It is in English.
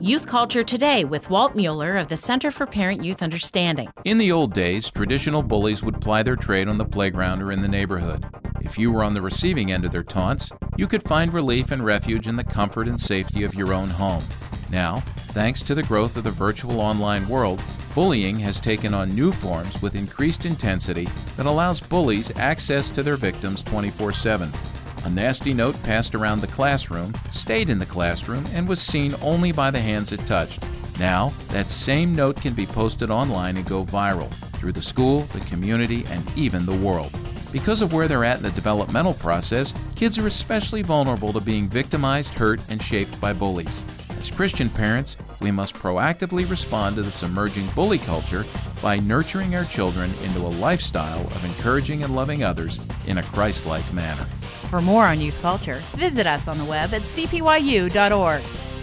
Youth Culture Today with Walt Mueller of the Center for Parent-Youth Understanding. In the old days, traditional bullies would ply their trade on the playground or in the neighborhood. If you were on the receiving end of their taunts, you could find relief and refuge in the comfort and safety of your own home. Now, thanks to the growth of the virtual online world, bullying has taken on new forms with increased intensity that allows bullies access to their victims 24/7. A nasty note passed around the classroom, stayed in the classroom, and was seen only by the hands it touched. Now, that same note can be posted online and go viral through the school, the community, and even the world. Because of where they're at in the developmental process, kids are especially vulnerable to being victimized, hurt, and shaped by bullies. As Christian parents, we must proactively respond to this emerging bully culture by nurturing our children into a lifestyle of encouraging and loving others in a Christ-like manner. For more on youth culture, visit us on the web at cpyu.org.